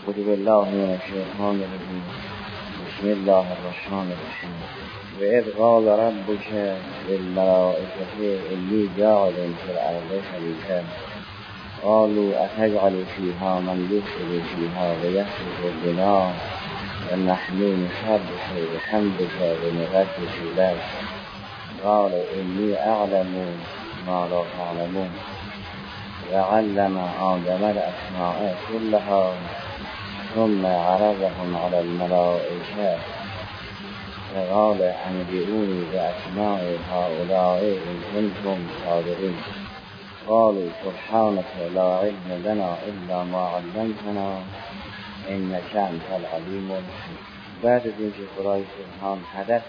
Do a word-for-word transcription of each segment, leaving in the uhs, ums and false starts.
اعوذ بالله من الشیطان الرجیم. بسم الله الرحمن الرحیم. و اذ قال ربک للملائکة انی جاعل فی الارض خلیفة قالوا اتجعل فیها من یفسد فیها و یسفک الدماء و نحن نسبح بحمدک و نقدس لک قال انی اعلم ما لا تعلمون و علم آدم الاسماء كلها ثم عرضهم على الملائكة فقال انبئوني بأسماء هؤلاء إن كنتم صادقين قالوا سبحانك لا علم لنا إلا ما علمتنا إنك أنت العليم الحكيم. بعد از اینکه خدای سبحان هدف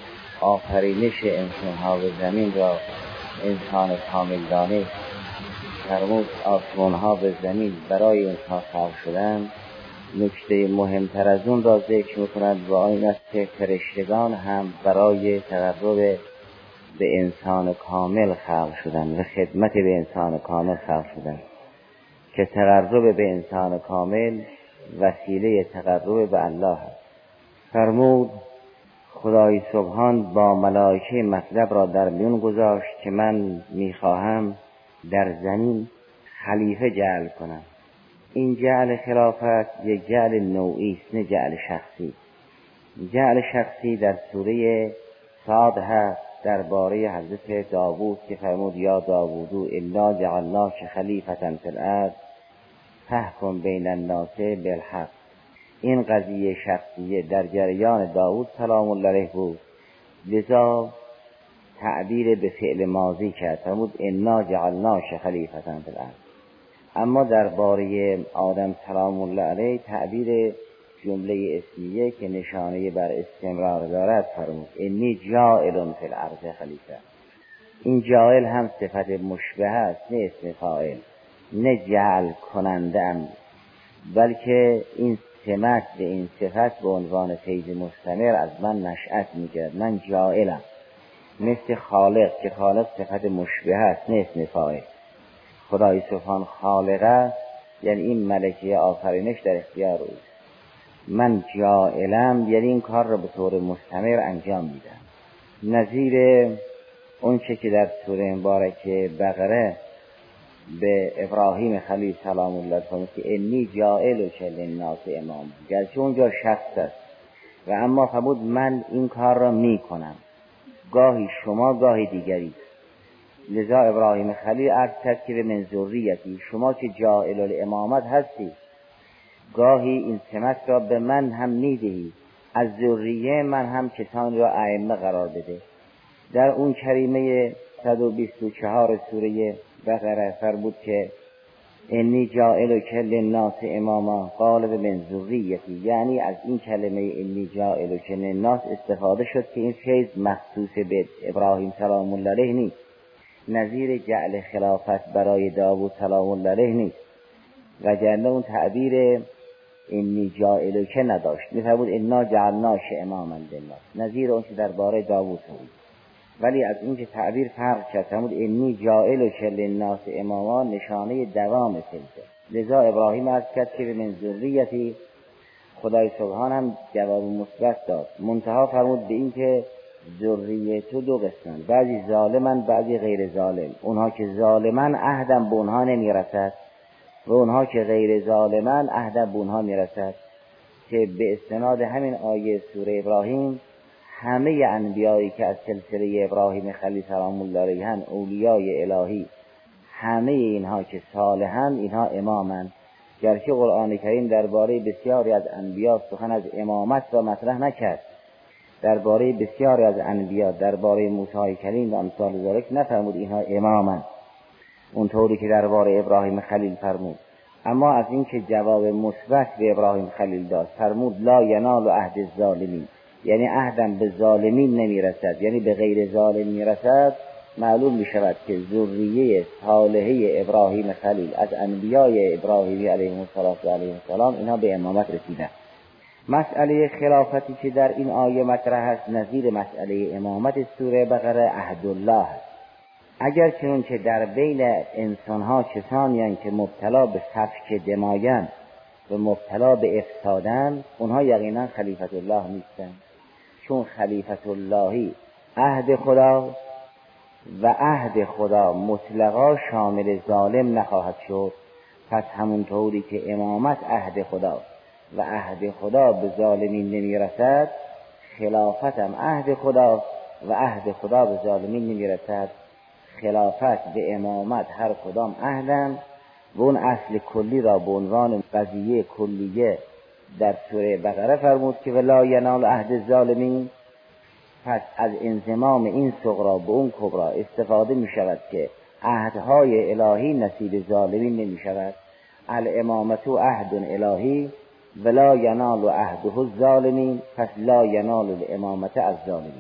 آفرینش انسان‌ها به زمین را انسان کامل دانست، فرمود آسمان‌ها به زمین برای انسان خلق شدند. نکته مهمتر از اون را ذکر می‌کند و این است که فرشتگان هم برای تقرب به انسان کامل خلق شدند و خدمت به انسان کامل خلق شدند که تقرب به انسان کامل وسیله تقرب به الله است. فرمود خدای سبحان با ملائکه مطلب را در میون گذاشت که من میخواهم در زمین خلیفه جعل کنم. این جعل خلافت یک جعل نوعی است، نه جعل شخصی. جعل شخصی در سوره صاد هست درباره حضرت داوود که فرمود یا داوودو انا جعلناک خلیفة فی الارض فاحکم بین الناس بالحق. این قضیه شخصیه در جریان داوود سلام الله علیه بود، لذا تعبیر به فعل ماضی کرد، فرمود انا جعلناک خلیفة فی الارض. اما درباره آدم سلام الله علیه تعبیر جمله اسمیه که نشانه بر استمرار دارد فرمود انی جاعل فی الارض خلیفه. این جاعل هم صفت مشبه است، نه اسم فاعل، نه جعل کننده ام، بلکه این سمت به این صفت به عنوان فیض مستمر از من نشأت میگیرد. من جاعلم، مثل خالق که خالق صفت مشبه است، نه اسم فاعل. خدای سبحان خالقه، یعنی این ملکه آفرینش در اختیار اوست. من جاعلم، یعنی این کار را به طور مستمر انجام میدم. نظیر اون چه که در سوره مبارکه بقره به ابراهیم خلیل سلام الله فرمود که انی جاعلک للناس امام، گرچه اونجا شخص است و اما فرمود من این کار را میکنم، گاهی شما گاهی دیگری. لذا ابراهیم خلیل عرض کرد که به من ذریتی، شما که جاعل الامامت هستی گاهی این سمت را به من هم میدهی، از ذریه من هم کسان را ائمه قرار بده. در اون کریمه صد و بیست و چهار سوره بقره فرمود که انی جاعلک للناس اماما قال به من ذریتی، یعنی از این کلمه انی جاعلک للناس استفاده شد که این فیض مخصوص به ابراهیم سلام الله علیه نیست، نظیر جعل خلافت برای داوود سلام الله علیه نیست، وگرنه اون تعبیر انی جاعلک نداشت، می‌فرمود انا جعلناک اماما للناس، نظیر اون که درباره داوود بود. ولی از این که تعبیر فرق کرد، فرمود انی جاعلک للناس اماما، نشانه دوام فیضه. لذا ابراهیم عرض کرد که به من ذریتی، خدای سبحان هم جواب مثبت داد، منتها فرمود به این که ذریه تو دو قسمن، بعضی ظالمن بعضی غیر ظالم. اونها که ظالمن عهدم به اونها نمیرسد و اونها که غیر ظالمن عهدم به اونها میرسد، که به استناد همین آیه سوره ابراهیم همه انبیایی که از سلسله ابراهیم خلیل سلام الله علیه اولیای الهی، همه اینها که صالحن اینها امامن. گرچه قرآن کریم درباره بسیاری از انبیا سخن از امامت را مطرح نکرد، درباره بسیاری از انبیا، درباره موسی کریم و امثال ذالک نفرمود اینها امامن اونطوری که درباره ابراهیم خلیل فرمود. اما از این که جواب مثبت به ابراهیم خلیل داد، فرمود لا ینال عهد الظالمین، یعنی عهدم به ظالمین نمیرسد، یعنی به غیر ظالم میرسد. معلوم میشود که ذریه صالحه ابراهیم خلیل از انبیای ابراهیمی علیهم السلام اینها به امامت رسیدند. مسئله خلافتی که در این آیه مطرح است نظیر مسئله امامت سوره بقره عهد الله است. اگر چنانچه در بین انسانها کسانی هستند که مبتلا به سفک دمایند و مبتلا به افسادن، اونها یقینا خلیفت الله نیستن، چون خلیفت اللهی عهد خدا و عهد خدا مطلقا شامل ظالم نخواهد شد. پس همونطوری که امامت عهد خدا و عهد خدا به ظالمین نمیرسد، خلافت هم عهد خدا و عهد خدا به ظالمین نمیرسد. خلافت به امامت هر کدام عهدن و اون اصل کلی را به عنوان قضیه کلیه در سوره بقره فرمود که ولا ینال عهد الظالمین. پس از انضمام این صغرا به اون کبرا استفاده می شود که عهدهای الهی نصیب ظالمین نمی شود. الامامت عهد الهی ولا ینال عهده الظالمین، پس لا ینال الامامت الظالمین.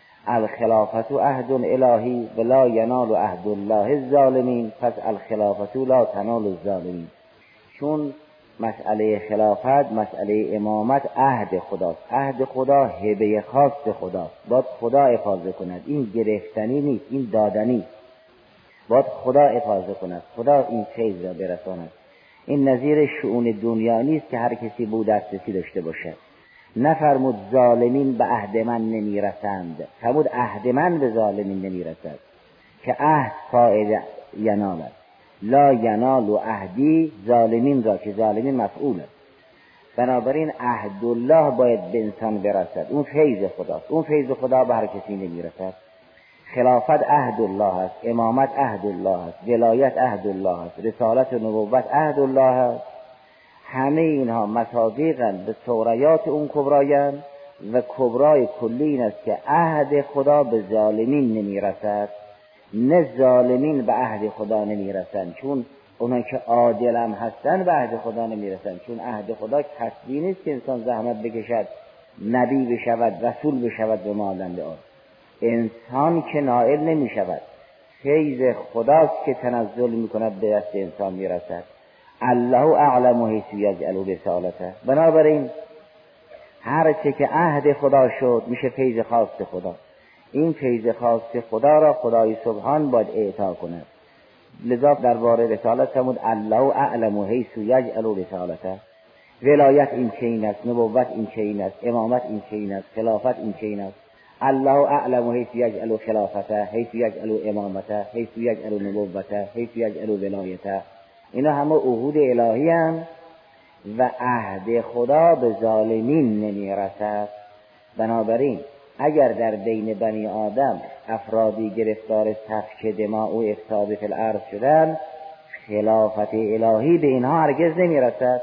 الخلافت عهد الهی ولا ینال عهد الله الظالمین، پس الخلافت لا تنال الظالمین. چون مسئله خلافت، مسئله امامت عهد خداست. عهد خدا هبه خاص خداست، باید خدا افاضه کند. این گرفتنی نیست، این دادنی، باید خدا افاضه کند، خدا این فیض را برساند. این نظیر شؤون دنیا نیست که هر کسی بود دسترسی داشته باشد. نفرمود ظالمین به عهد من نمیرسند، فرمود عهد من به ظالمین نمیرسد که عهد فاعل ینالد. لا ینال و عهدی ظالمین را، که ظالمین مفعول است. بنابراین عهد الله باید به انسان برسد، اون فیض خداست. اون فیض خدا به هر کسی نمیرسد. خلافت عهد الله است، امامت عهد الله است، ولایت عهد الله است، رسالت و نبوت عهد الله است. همه اینها مصادیقند به ثوریات اون کبرایند و کبرای کلی این است که عهد خدا به ظالمین نمیرسد، نه ظالمین به عهد خدا نمیرسند. چون اونها که عادل هم هستن به عهد خدا نمیرسند، چون عهد خدا کسبی نیست که انسان زحمت بکشد نبی بشود، رسول بشود به مانند آن. انسان که نائل نمی شود، فیض خداست که تنزل می کند به دست انسان می رسد. الله اعلم حیث یجعل رسالته. بنابراین هر چه که عهد خدا شد میشه فیض خاص خدا. این فیض خاص خدا را خدای سبحان باید اعطا کند. لذا درباره رسالت فرمود الله اعلم حیث یجعل رسالته. ولایت این چنین است، نبوت این چنین است، امامت این چنین است، خلافت این چنین است. الله اعلم حیث یجعل خلافته، حیث یجعل امامته، حیث یجعل نبوته، حیث یجعل ولایته. اینا همه عهود الهی هم و عهد خدا به ظالمین نمی رسد. بنابراین اگر در بین بنی آدم افرادی گرفتار سفک دماء و افساد فی الارض شدن، خلافت الهی به اینها هرگز نمی رسد.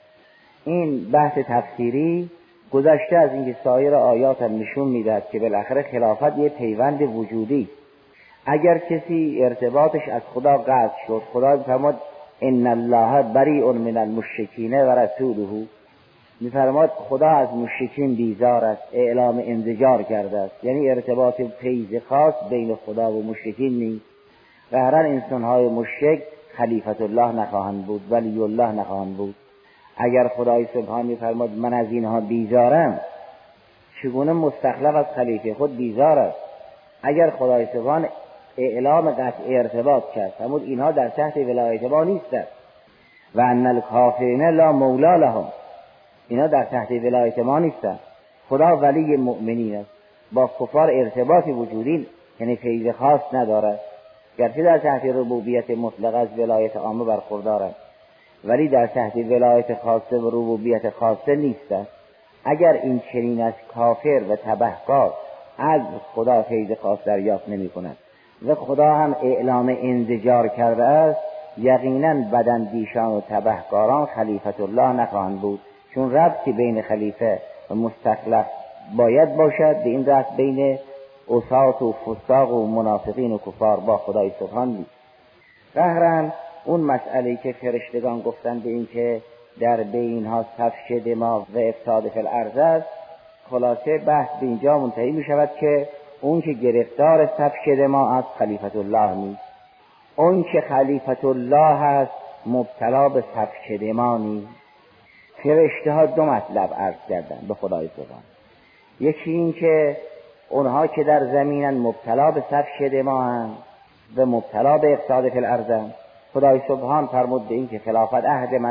این بحث تفسیری گذشته از اینکه سایر آیات هم نشون میدهد که بالاخره خلافت یه پیوند وجودی. اگر کسی ارتباطش از خدا قطع شد، خدا میفرماد ان الله بریء من المشرکین و رسوله، میفرماد خدا از مشرکین بیزار است، اعلام انزجار کرده است. یعنی ارتباط فیض خاص بین خدا و مشرکین نیست. قهرا انسانهای مشرک خلیفت الله نخواهند بود، ولی الله نخواهند بود. اگر خدای سبحان میفرماد من از اینها بیزارم، چگونه مستخلف از خلیفه خود بیزار است؟ اگر خدای سبحان اعلام قطع ارتباط کرد، فرمود اینها در تحت ولایت ما نیستند و ان الکافرین لا مولا لهم، اینا در تحت ولایت ما نیستند. خدا ولی مؤمنین است، با کفار ارتباطی وجودی یعنی فیض خاص ندارد، گرچه در تحت ربوبیت مطلق از ولایت عامه برخوردارند، ولی در تحت ولایت خاصه و ربوبیت خاصه نیستند. اگر این چنین است، کافر و تبهکار از خدا فیض خاص دریافت نمی کند و خدا هم اعلام انزجار کرده است، یقینا بداندیشان و تبهکاران خلیفت الله نخواهند بود. چون ربطی بین خلیفه و مستخلف باید باشد، به این ربط بین عصات و فساق و منافقین و کفار با خدای سبحان نیست. قهرن اون مسئله که فرشتگان گفتن به این که در بینها سفک دماء و افساد فی الارض است، خلاصه بحث به اینجا منتهی می شود که اون که گرفتار سفک دماء است خلیفت الله نیست، اون که خلیفت الله است مبتلا به سفک دماء نیست. فرشته ها دو مطلب عرض کردن به خدای سبحان. یکی این که اونها که در زمینن مبتلا به سفک دماء هستند و مبتلا به افساد فی الارض، خدای سبحان فرمود به این که خلافت عهد من است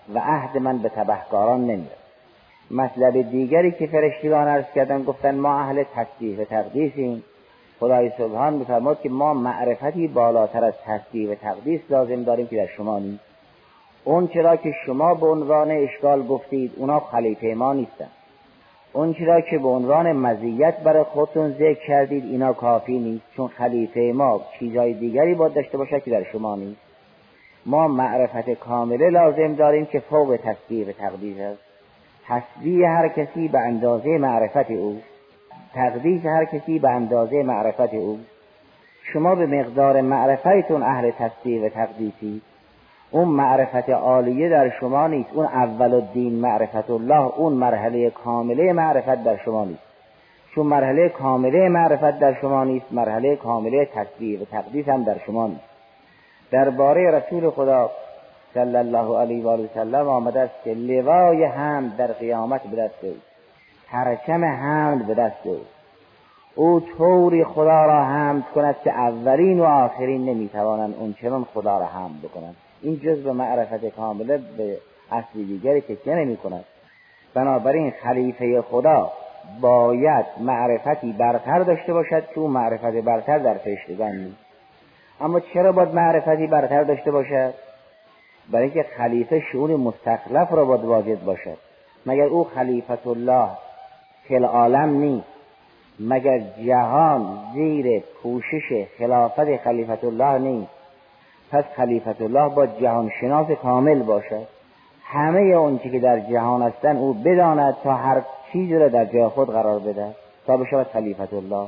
و عهد من به تبهکاران نمیره. مطلب دیگری که فرشتگان عرض کردن گفتن ما اهل تسبیح و تقدیسیم. خدای سبحان می‌فرماد که ما معرفتی بالاتر از تسبیح و تقدیس لازم داریم که در شما نیست. اون چرا که شما به عنوان اشکال گفتید اونا خلیفه ما نیستن. اون چرا که به عنوان مزیت برای خودتون ذکر کردید اینا کافی نیست، چون خلیفه ما چیزهای دیگری باید داشته باشه که در شما نیست. ما معرفت کامله لازم داریم که فوق تسبیح و تقدیس است. تسبیح هر کسی به اندازه معرفت او، تقدیس هر کسی به اندازه معرفت او. شما به مقدار معرفتون اهل تسبیح و تقدیسی. اون معرفت عالیه در شما نیست. اون اول الدین معرفت الله، اون مرحله کامله معرفت در شما نیست. چون مرحله کامله معرفت در شما نیست، مرحله کامله تسبیح و تقدیس هم در شما نیست. درباره رسول خدا صلی الله علیه و آله و سلم آمده است که لوای حمد در قیامت به دست او، پرچم حمد به دست او. او طوری خدا را حمد کند که اولین و آخرین نمیتوانند اون چنان خدا را حمد بکنند. این جزء معرفت کامله به اصل دیگری تکیه نمی کند. بنابراین خلیفه خدا باید معرفتی برتر داشته باشد که اون معرفت برتر در فرشتگان نیست. اما چرا باید معرفتی برتر داشته باشد؟ برای اینکه خلیفه شؤون مستخلف را باید واجد باشد. مگر او خلیفت الله فی العالم نیست؟ مگر جهان زیر پوشش خلافت خلیفت الله نیست؟ پس خلیفت الله با جهان شناس کامل باشد. همه اون چی که در جهان هستن او بداند تا هر چیزی را در جای خود قرار بده تا بشود خلیفت الله.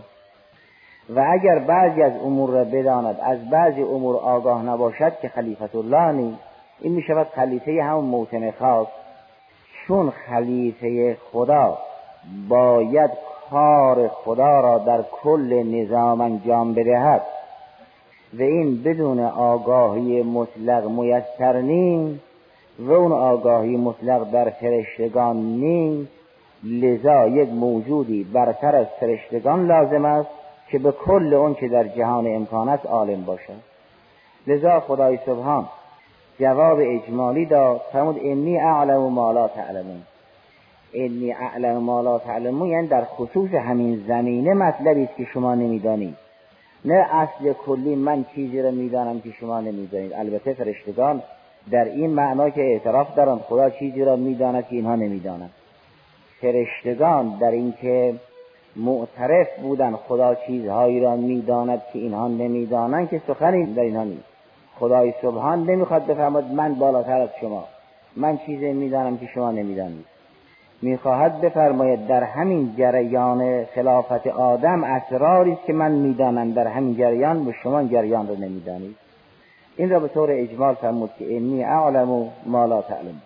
و اگر بعضی از امور را بداند از بعضی امور آگاه نباشد که خلیفت الله نیست، این می شود خلیفه همون موطن خاص. چون خلیفه خدا باید کار خدا را در کل نظام انجام بدهد و این بدون آگاهی مطلق میسر نیست و اون آگاهی مطلق در فرشتگان نیست، لذا یک موجودی برتر از فرشتگان لازم است که به کل اون که در جهان امکان است عالم باشد. لذا خدای سبحان جواب اجمالی داد، فرمود انی اعلم ما لا تعلمون. انی اعلم ما لا تعلمون یعنی در خصوص همین زمینه مطلبی است که شما نمیدانید، نه اصل کلی من چیزی را میدانم که شما نمیدانید. البته فرشتگان در این معنا که اعتراف دارند خدا چیزی را میداند که اینها نمیدانند. فرشتگان در این که معترف بودن خدا چیزهایی را میداند که اینها نمیدانند که سخنی در اینها نیست. خدای سبحان نمیخواد بفرماید من بالاتر از شما، من چیزی میدانم که شما نمیدانید. میخواهد بفرماید در همین جریان خلافت آدم اسراری است که من میدانم، در همین جریان و شما جریان رو نمیدانید. این را به طور اجمال فرمود که انی اعلم ما لا تعلمون.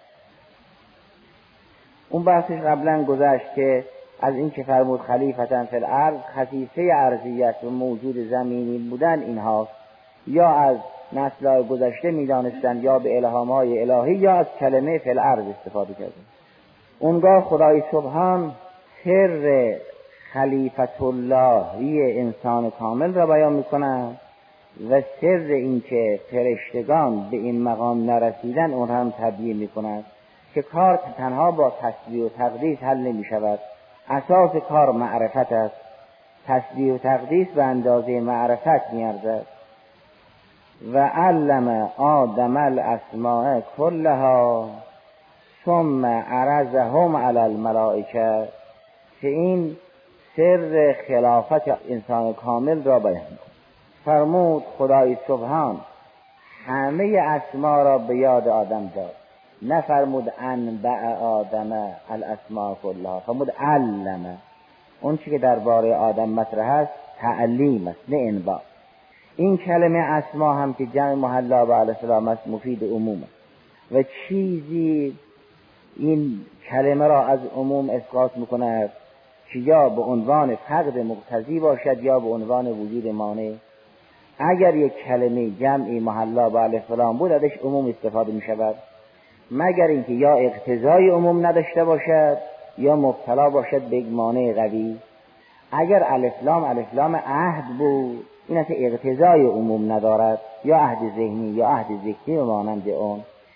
اون بحثش قبلا گذشت که از این که فرمود خلیفتن فی الارض، خصیصه ارضیت و موجود زمینی بودن اینهاست، یا از نسل‌های گذشته میدانستند یا به الهام‌های الهی یا از کلمه فی الارض استفاده کردند. اونگاه خدای سبحان سر خلیفت اللهی انسان کامل را بیان میکنند و سر این که فرشتگان به این مقام نرسیدن اون هم تبیین میکنند که کار تنها با تسبیح و تقدیس حل نمی شود. اساس کار معرفت است. تسبیح و تقدیس به اندازه معرفت میارزد. و علم آدم الاسماء کلها ثم عرضهم علی الملائکه، که این سر خلافت انسان کامل را بیان کند. فرمود خدای سبحان همه اسما را به یاد آدم داد، نه فرمود انبع آدم الاسماء کلها، فرمود علم. اون چی که درباره آدم مطرح است تعلیم است نه انباء. این کلمه اسما هم که جمع محلا به علیه السلام است مفید عموم است و چیزی این کلمه را از عموم اسقاط میکند که یا به عنوان فقد مقتضی باشد یا به عنوان وجود مانع. اگر یک کلمه جمعی محلا به علیه السلام بود ازش عموم استفاده میشود، مگر اینکه یا اقتضای عموم نداشته باشد یا مبتلا باشد به مانع قوی. اگر الف لام الف لام عهد بود، این است اقتضای عموم ندارد، یا عهد ذهنی یا عهد ذکری و مانند اون.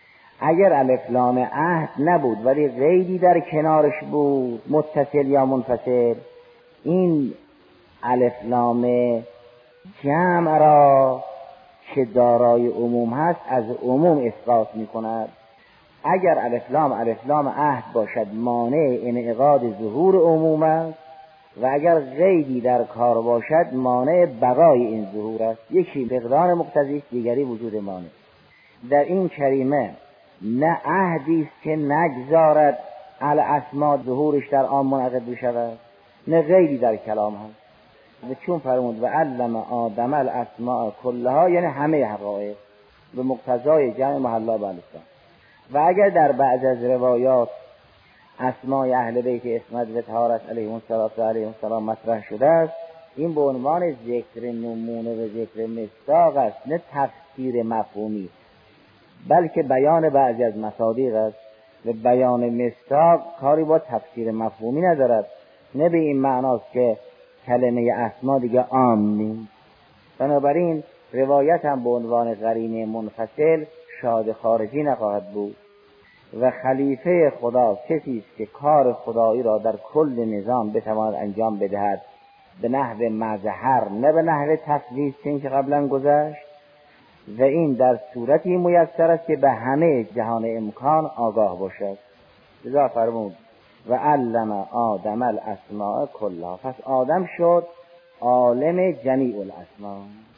اگر الف لام عهد نبود ولی غیری در کنارش بود متصل یا منفصل، این الف لام جمع را که دارای عموم هست از عموم اسقاط می کند. اگر الف لام الف لام عهد باشد مانع انعقاد ظهور عموم است و اگر غیری در کار باشد مانع بقای این ظهور است. یکی مقدار مقتضی است، دیگری وجود مانع. در این کریمه نه عهدی است که نگذارد الاسماء ظهورش در آن منعقد بشود، نه غیری در کلام هست. و چون فرمود و علم آدم الاسماء کلها، یعنی همه حقایق به مقتضای جمع محلا بالستان. و اگر در بعض از روایات اسماء اهل بیت عصمت و طهارت علیهم الصلاة و علیهم السلام مطرح شده است، این به عنوان ذکر نمونه و ذکر مصداق است، نه تفسیر مفهومی، بلکه بیان بعضی از مصادیق است. و بیان مصداق کاری با تفسیر مفهومی ندارد، نه به این معناست که کلمه اسما دیگه عام نیست. بنابراین روایت هم به عنوان قرینه منفصل شاهد خارجی نخواهد بود. و خلیفه خدا کسی است که کار خدایی را در کل نظام بتواند انجام بدهد به نحو مظهر، نه به نحو تفویض چون که قبلا گذشت. و این در صورتی میسر است که به همه جهان امکان آگاه باشد. لذا فرمود و علم آدم الاسماء کلها، پس آدم شد عالم جمیع الاسماء.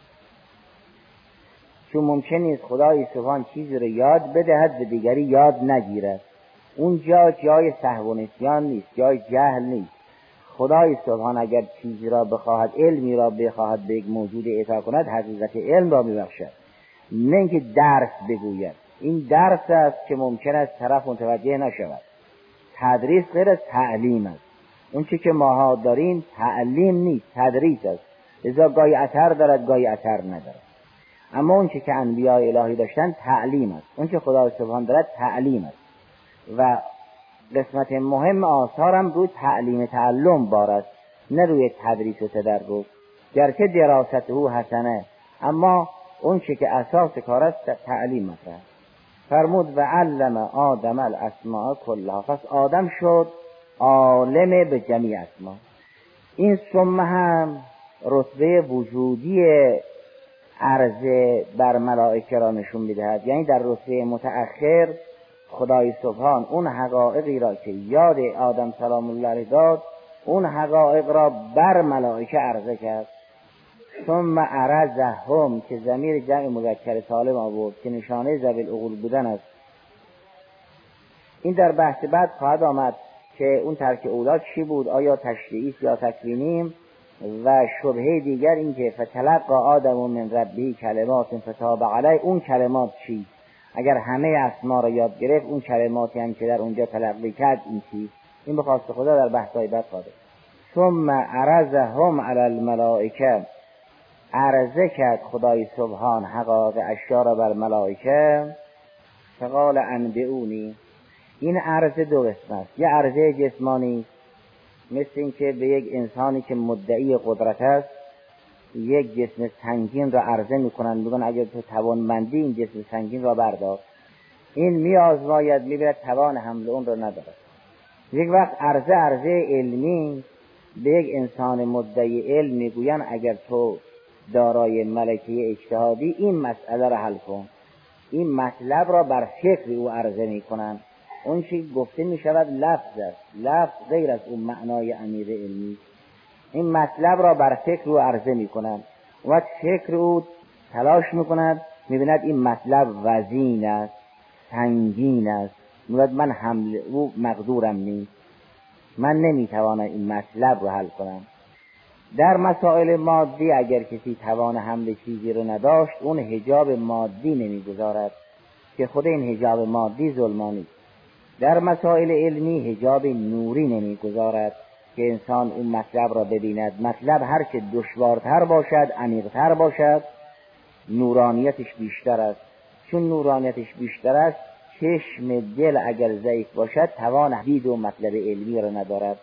چون ممکن نیست خدای سبحان چیزی رو یاد بدهد و دیگری یاد نگیرد. اون جا جای سهو و نسیان نیست، جای جهل نیست. خدای سبحان اگر چیزی را بخواهد، علمی را بخواهد به یک موجود اعطا کند، حقیقت علم را میبخشد، نه اینکه درس بگوید. این درس است که ممکن است طرف متوجه نشود. تدریس غیر از تعلیم است. اون چی که ماها داریم تعلیم نیست، تدریس است. لذا گاهی اثر دارد، گاهی اثر ندارد. اما اون چی که انبیاء الهی داشتن تعلیم است. اون چی خدای سبحان دارد تعلیم است. و قسمت مهم آثارم روی تعلیم تعلم بارد، نه روی تدریس و تدرس. گرچه دراسته حسنه، اما اون چی که اساس کار است تعلیم است. فرمود و علم آدم الاسماء کلها، پس آدم شد عالم به جمیع اسما. این ثم هم رتبه وجودی عرضه بر ملائکه را نشون میدهد. یعنی در رتبه متأخر خدای سبحان اون حقایقی را که یاد آدم سلام الله علیه داد، اون حقایق را بر ملائکه عرضه کرد. ثم عرضهم که ضمیر جمع مذکر سالم آورد که نشانه ذوی العقول بودن است. این در بحث بعد خواهد آمد که اون ترک اولاد چی بود، آیا تشریعی است یا تکوینی. و شبهه دیگر این که فتلقی آدم من ربه کلمات فتاب علیه، اون کلمات چی؟ اگر همه اسما را یاد گرفت، اون کلماتی هم که در اونجا تلقی کرد این چی؟ این به خواست خدا در بحث‌های بعد خواهد. ثم عرضهم علی الملائکه، عرضه کرد خدای سبحان حقایق اشیا را بر ملائکه. فقال انبئونی، این عرضه دو قسم است. یه عرضه جسمانی، مثل این که به یک انسانی که مدعی قدرت است یک جسم سنگین را عرضه میکنن، میگن اگر تو توانمندی این جسم سنگین را بردار. این میآزماید، میبیند توان حمل اون را ندارد. یک وقت عرضه عرضه علمی، به یک انسان مدعی علم میگوین اگر تو دارای ملکه اجتهادی این مسئله را حل کن. این مطلب را بر فکر او عرضه میکنن. اون چی گفته میشود لفظ است، لفظ غیر از اون معنای عمیق علمی. این مطلب را بر فکر او عرضه میکنن و فکر او تلاش میکند، میبیند این مطلب وزین است، سنگین است، میگوید من حمل او مقدورم نیست، من نمیتوانم این مطلب رو حل کنم. در مسائل مادی اگر کسی توان حمل چیزی رو نداشت، اون حجاب مادی نمیگذارد که خود این حجاب مادی ظلمانی. در مسائل علمی حجاب نوری نمیگذارد که انسان اون مطلب را ببیند. مطلب هرچه دشوارتر باشد، عمیقتر باشد، نورانیتش بیشتر است. چون نورانیتش بیشتر است، چشم دل اگر ضعیف باشد توان دید و مطلب علمی را ندارد.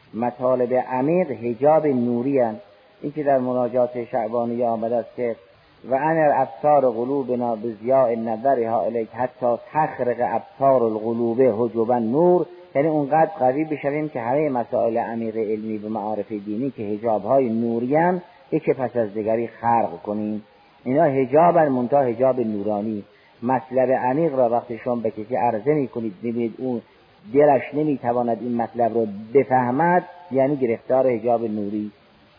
مطالب عمیق حجاب نوری هستند. این که در مناجات شعبانیه آمده است که و انر ابصار قلوبنا بضیاء نظرها الیک حتی تخرق ابصار القلوب حجب النور، یعنی اونقدر قوی بشویم که همه مسائل عمیق علمی و معارف دینی که حجاب‌های نوریان یکی پس از دیگری خرق کنیم. اینا حجابن، منتها حجاب نورانی. مطلب عمیق را وقتی شما به کسی عرضه می‌کنید ببینید اون دلش نمی‌تواند این مطلب رو بفهمد، یعنی گرفتار حجاب نوری.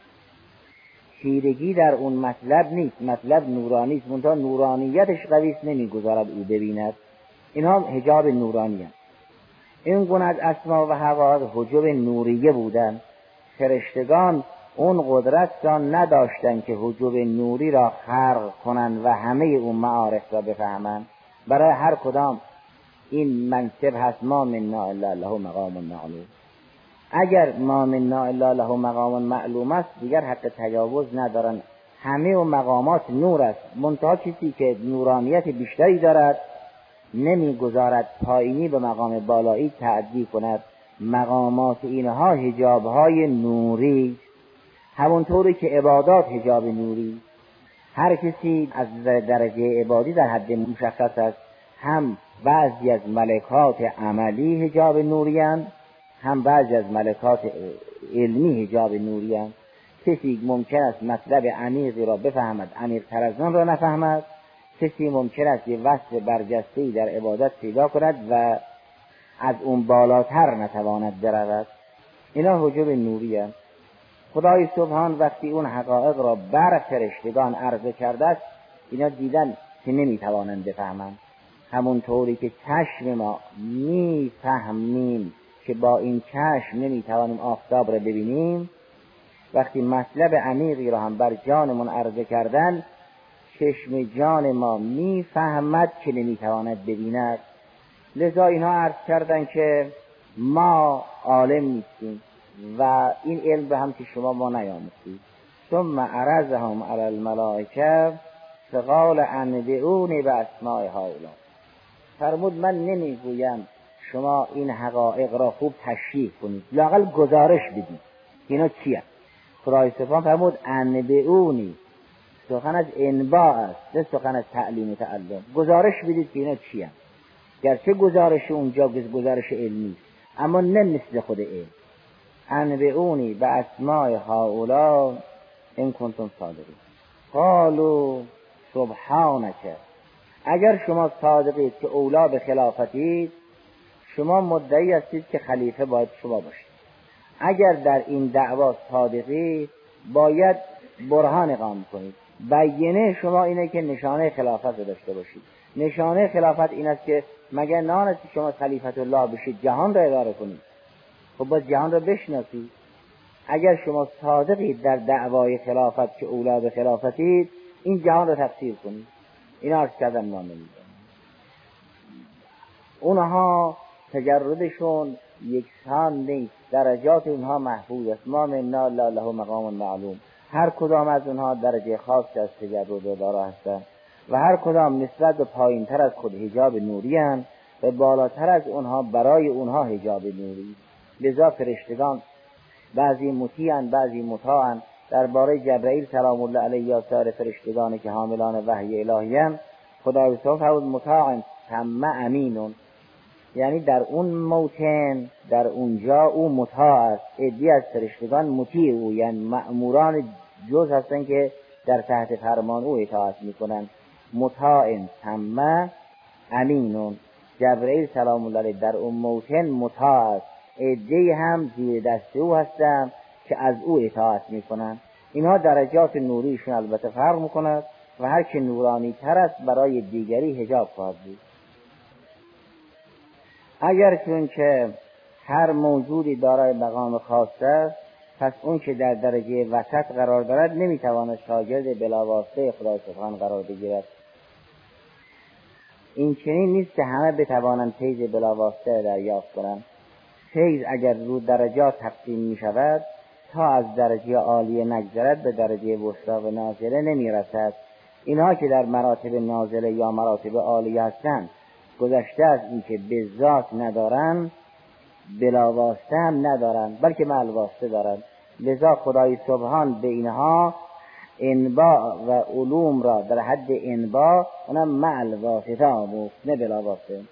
خیرگی در اون مطلب نیست، مطلب نورانی است، منتها نورانیتش قوی است، نمی‌گذارد او ببیند. اینها حجاب نورانی هست. این گونه از اسما و حقایق حجاب نوریه بودند. فرشتگان اون قدرت را نداشتند که حجاب نوری را خرق کنند و همه اون معارف را بفهمند. برای هر کدام این منصب هست ما منا الا له مقام معلوم. اگر ما منا الا له مقام معلوم است دیگر حق تجاوز ندارن، همه اون مقامات نور است، منتها کسی که نورانیت بیشتری دارد نمیگذارد پایینی به مقام بالایی تعدی کند. مقامات اینها حجاب‌های نوری، همونطوری که عبادات حجاب نوری. هر کسی از درجه عبادی در حد مشخص است، هم بعضی از ملکات عملی حجاب نوری اند، هم بعضی از ملکات علمی حجاب نوری اند. کسی ممکن است مطلب عمیقی را بفهمد، عمیق تر از آن را نفهمد. کسی ممکن است یه وصف برجسته‌ای در عبادت پیدا کند و از اون بالاتر نتواند برود. اینا حجاب نوری است. خدای سبحان وقتی اون حقایق را بر فرشتگان عرضه کرده است، اینا دیدن که نمیتوانند بفهمند. همون طوری که چشم ما میفهمیم که با این چشم نمیتوانیم آفتاب را ببینیم، وقتی مطلب عمیقی را هم بر جانمون عرضه کردن، چشم جان ما میفهمد که نمیتواند ببیند. لذا اینها عرض کردن که ما عالم نیستیم و این علم به هم که شما ما نیاموختید. ثم عرضهم علی الملائکه فقال انبئونی باسماء هؤلاء. فرمود من نمیگویم شما این حقایق را خوب تشریح کنید، لااقل گزارش بدید اینا چیه. خدای سبحان فرمود انبئونی، سخن از انباء است، نه سخن از تعلیم و تعلم. گزارش بدید که اینا چیه. گرچه گزارش اونجا گزارش علمی اما نه مثل خود علم. انبئونی باسماء هؤلاء ان کنتم صادقین. قالوا سبحانک، اگر شما صادقید که اولا به خلافتید، شما مدعی هستید که خلیفه باید شما باشید. اگر در این دعوا صادقید باید برهان اقامه کنید. بیانه شما اینه که نشانه خلافت داشته باشید. نشانه خلافت این است که مگر نه است شما خلیفت الله بشید جهان را اداره کنید. خب باید جهان را بشناسید. اگر شما صادقید در دعوای خلافت که اولا به خلافتید، این جهان را تفسیر کنید. این عرض کردن ما نمیدونم. اونها تجردشون یکسان نیست، درجات اونها محفوظ است. ما منا الا له مقام معلوم. هر کدام از اونها درجه خاصی از تجرد دارا هستند و هر کدام نسبت به پایین تر از خود حجاب نوری هستند و بالاتر از اونها برای اونها حجاب نوری. لذا فرشتگان بعضی مطیعند بعضی مطاعند. درباره جبرائیل سلام الله علیه یا سایر فرشتگانی که حاملان وحی الهی اند، خدای سبحانه فرمود مطاع ثم امین، یعنی در اون موطن در اونجا او مطاع است. عدی از فرشتگان مطیع او، یعنی مأموران جز هستند که در تحت فرمان او اطاعت میکنند. مطاع ثم امین. جبرائیل سلام الله علیه در اون موطن مطاع است. عدی هم زیر دست او هستند که از او اطاعت میکنند. اینها درجات نوریشون البته فرق میکند و هر که نورانی تر است برای دیگری حجاب خواهد بود. اگر چون که هر موجودی دارای مقام خاص است، پس اون که در درجه وسط قرار دارد نمیتواند شاگرد بلاواسطه خدای سبحان قرار بگیرد. این چنین نیست که همه بتوانند فیض بلاواسطه دریافت کنند. فیض اگر رو درجات تقسیم می شود تا از درجه عالیه نگذرد به درجه وسطا و نازله نمی رسد. اینها که در مراتب نازله یا مراتب عالیه هستند گذشته از این که به ذات ندارن، بلا واسطه هم ندارن، بلکه مع الواسطه دارن. لذا خدای سبحان به اینها انباء و علوم را در حد انباء اونم مع الواسطه آموخت، نه بلا واسطه.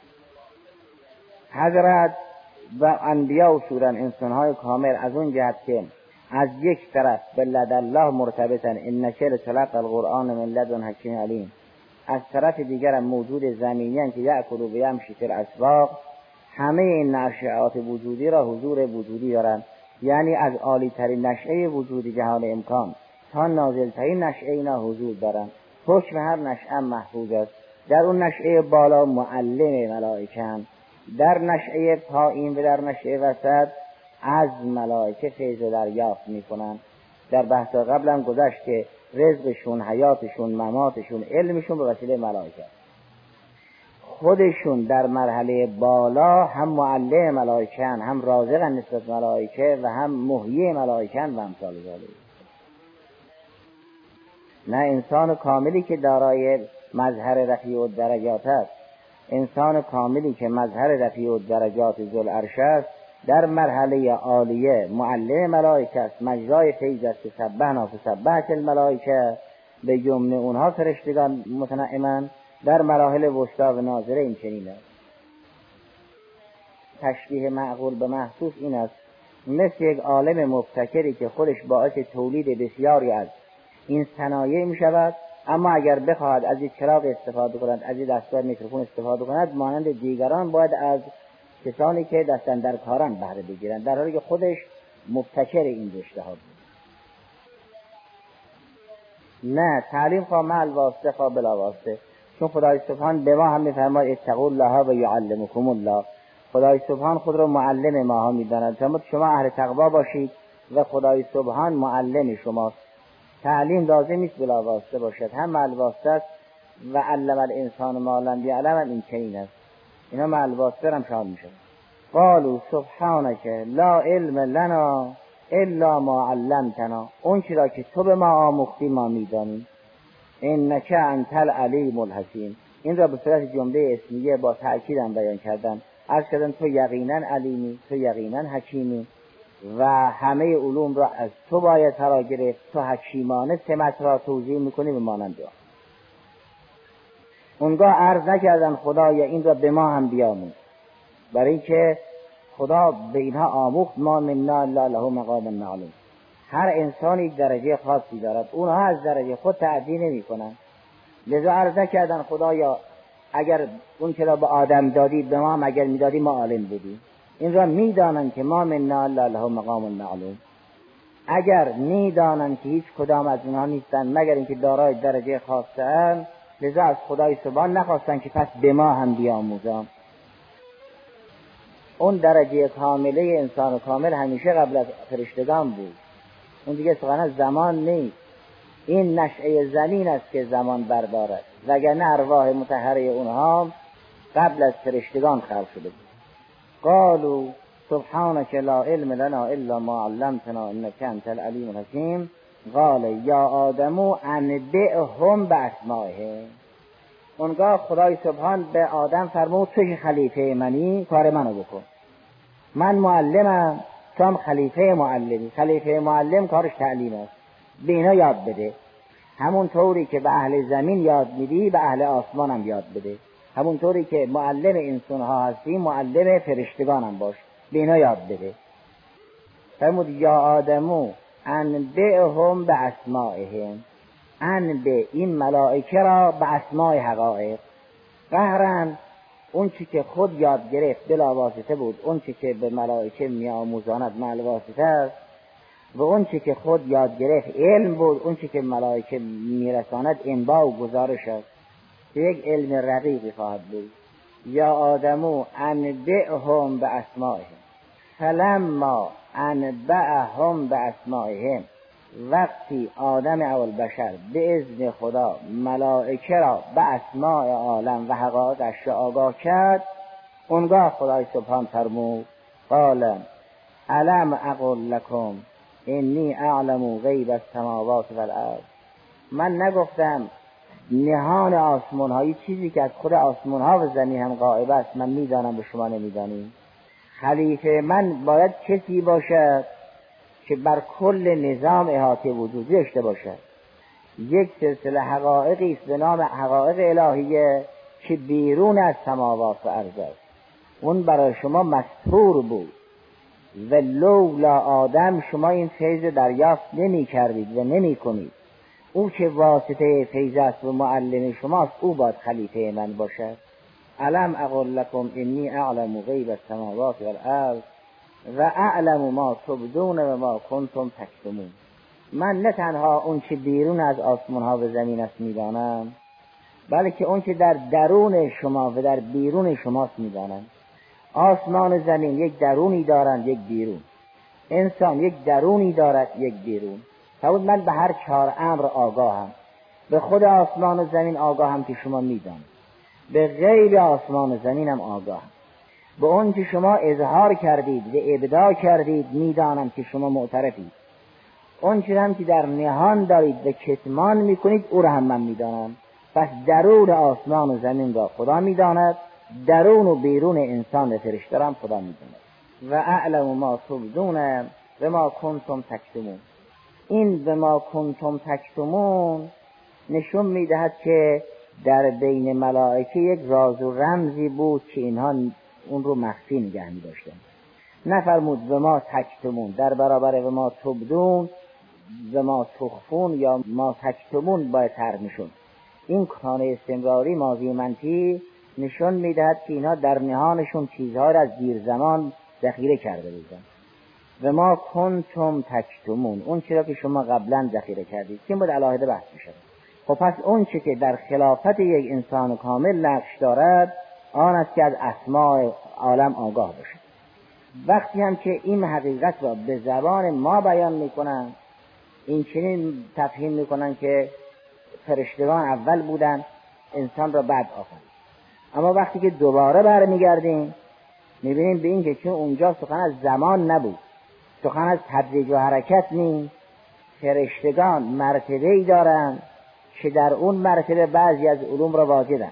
حضرت و انبیاء اصولا انسانهای کامل از اون جهت که از یک طرف به لد الله مرتبطن، انک لتلقی القرآن من لدن حکیم علیم، از طرف دیگر هم موجود زمینی که یأکل و یمشی فی الاسواق، همه این نشأات وجودی را حضور وجودی دارند، یعنی از عالی ترین نشأه وجودی جهان امکان تا نازل ترین نشأه اینا حضور دارند. حکم هر نشأه محفوظ است. در اون نشأه بالا معلم ملائکه، در نشأه پایین و در نشأه وسط از ملائکه فیض دریافت میکنن. در بحث قبل هم گذشت که رزقشون، حیاتشون، مماتشون، علمشون به وسیله ملائکه. خودشون در مرحله بالا هم معلم ملائکه، هم رازق نسبت ملائکه و هم محیی ملائکه و امثال ذالک. نه انسان کاملی که دارای مظهر رفیع الدرجات است، انسان کاملی که مظهر رفیع الدرجات ذوالعرش است، در مرحله عالیه معلم ملائکه است، مجرای فیض است که سبحنا فسبحت الملائکه، به جمله اونها فرشتگان متنعمن. در مراحل وسطی و ناظره این چنین است. تشبیه معقول به محسوس این است مثل یک عالم مبتکری که خودش باعث تولید بسیاری از این صنایع می شود، اما اگر بخواهد از یک چراغ استفاده کند، از یک دستگاه میکروفون استفاده کند، مانند دیگران باید از کسانی که دستن در کاران بهره بگیرند، در حالی که خودش مبتکر این رشته ها بود. نه، تعلیم خواه مع واسطه خواه بلا واسطه، چون خدای سبحان به ما هم میفرماید اتقوا الله و یعلمکم الله. خدای سبحان خود را معلم ما ها میداند، فرمود شما اهل تقوا باشید و خدای سبحان معلم شماست. تعلیم لازم نیست بلا واسطه باشد، هم مع واسطه و علم الانسان ما لم یعلم، این چنین است. اینا مع واسطه هم شامل میشه. قالوا سبحانك لا علم لنا الا ما علمتنا، اون چیزی که تو به ما آموختی ما میدانیم. انک انت العلیم الحکیم، این را به صورت جمله اسمیه با تأکید هم بیان کردن. عرض کردن تو یقینا علیمی، تو یقینا حکیمی و همه علوم را از تو باید فرا گرفت. تو حکیمانه سمت را توضیح میکنی به مانند آن. اونگاه عرض نکردن خدایا این را به ما هم بیاموز، برای اینکه خدا به اینها آموخت ما منا الا له مقام معلوم. هر انسانی درجه خاصی دارد، اونها از درجه خود تعدی نمی کنند. لذا عرض نکردن خدایا اگر اون که را به آدم دادی به ما هم اگر میدادی ما عالم بودیم. این را میدانند که ما منا الا له مقام معلوم. اگر میدانند که هیچ کدام از اونها نیستند مگر اینکه دارای درجه خاصه اند، لذا از خدای سبحان نخواستند که پس به ما هم بیاموزند. اون درجه کامله انسان کامل همیشه قبل از فرشتگان بود. اون دیگه سخن زمان نیست. این نشأه زمین است که زمان بردارد، وگرنه ارواح مطهره اونها قبل از فرشتگان خلق شده بود. قالوا سبحانك لا علم لنا الا ما علمتنا انك انت العلیم الحکیم. قال یا آدم انبئهم باسمائهم. اونگاه خدای سبحان به آدم فرمود تو که خلیفه منی کار منو بکن. من معلمم، تو هم خلیفه معلمی. خلیفه معلم کارش تعلیم است، به اینا یاد بده. همون طوری که به اهل زمین یاد میدی به اهل آسمان هم یاد بده. همون طوری که معلم انسان ها هستی معلم فرشتگان هم باش، به اینا یاد بده. فرمود یا آدمو انبئهم باسمائهم. انبئ این ملائکه را به اسماء حقایق. قهرن اون چی که خود یاد گرفت بلا واسطه بود، اون چی که به ملائکه میآموزاند مع واسطه است، و اون چی که خود یاد گرفت علم بود، اون چی که ملائکه میرساند انباء و گزارش است که یک علم رقیقی خواهد بود. یا آدمو انبئهم باسمائهم. فلما انبأهم باسمائهم، وقتی آدم اول بشر به اذن خدا ملائکه را به اسماء عالم و حقایقش آگاه کرد، اونگاه خدای سبحان فرمود قال الم اقل لکم انی اعلم غیب السماوات والارض. من نگفتم نهان آسمان هایی چیزی که از خود آسمان ها و زمین هم غایب است من میدانم و شما نمیدانید. خلیفه من باید کسی باشد که بر کل نظام احاطه وجودی داشته باشد. یک سلسله حقایقی است به نام حقایق الهیه که بیرون از سماوات و ارض است. اون برای شما مستور بود و لولا آدم شما این فیض دریافت نمی کردید و نمی کنید. او که واسطه فیض است و معلم شماست، او باید خلیفه من باشد. علم اقول لکم انی اعلم غیب السماوات والارض و اعلم ما تبدون و ما کنتم تکتمون. من نه تنها اون که بیرون از آسمان ها و زمین است میدانم، بلکه اون که در درون شما و در بیرون شماست میدانم. آسمان و زمین یک درونی دارند، یک بیرون. انسان یک درونی دارد، یک بیرون. فرمود من به هر چهار امر آگاهم. به خود آسمان و زمین آگاهم که شما میدانید، به غیر آسمان و زمین هم آگاهم. به اون که شما اظهار کردید و ابداع کردید میدانم که شما معترفید. اون چیز هم که در نهان دارید و کتمان میکنید او را هم من میدانم. پس درون آسمان و زمین را خدا میداند، درون و بیرون انسان و فرشته را هم خدا میداند. و اعلم ما تبدون و ما کنتم تکتمون. این به ما کنتم تکتمون نشون میدهد که در بین ملائکه یک راز و رمزی بود که اینها اون رو مخفی نگه می‌داشتن. نفرمود به ما تکتمون در برابر به ما تبدون و ما تخفون یا ما تکتمون باید تر میشون. این کانه استمراری ماضی منفی نشون میدهد که اینها در نهانشون چیزها را از دیر زمان ذخیره کرده بودن. و ما کنتم تکتمون، اون چیزا که شما قبلا ذخیره کردید که بود علاهده بحث میشه. خب پس اون چی که در خلافت یک انسان کامل نقش دارد آن است که از اسماء عالم آگاه باشد. وقتی هم که این حقیقت را به زبان ما بیان میکنن، این چنین تفهیم میکنن که فرشتگان اول بودن، انسان را بعد آفرید. اما وقتی که دوباره برمیگردیم میبینیم به این که چون اونجا سخن از زمان نبود، سخن از تدریج و حرکت نیست، فرشتگان مرتبه‌ای دارند که در اون مرتبه بعضی از علوم را واجدن.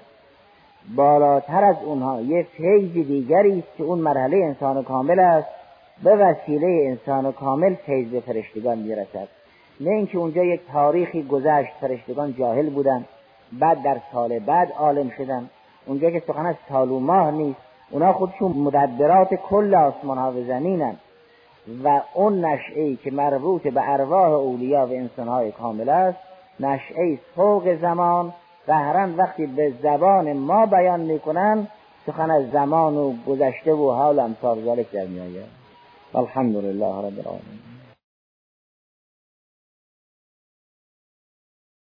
بالاتر از اونها یه فیض دیگری است که اون مرحله انسان کامل است. به وسیله انسان کامل فیض به فرشتگان میرسد. نه اینکه اونجا یک تاریخی گذشت فرشتگان جاهل بودن بعد در سال بعد عالم شدن. اونجا که سخن از سال و ماه نیست، اونا خودشون مدبرات کل آسمان ها و زمینن و اون نشعه‌ای که مربوط به ارواح اولیا و انسان‌های کامل است نشعه فوق زمان. ظاهراً وقتی به زبان ما بیان میکنن سخن از زمان و گذشته و حال امثال ذلک در میآید. الحمدلله رب العالمین.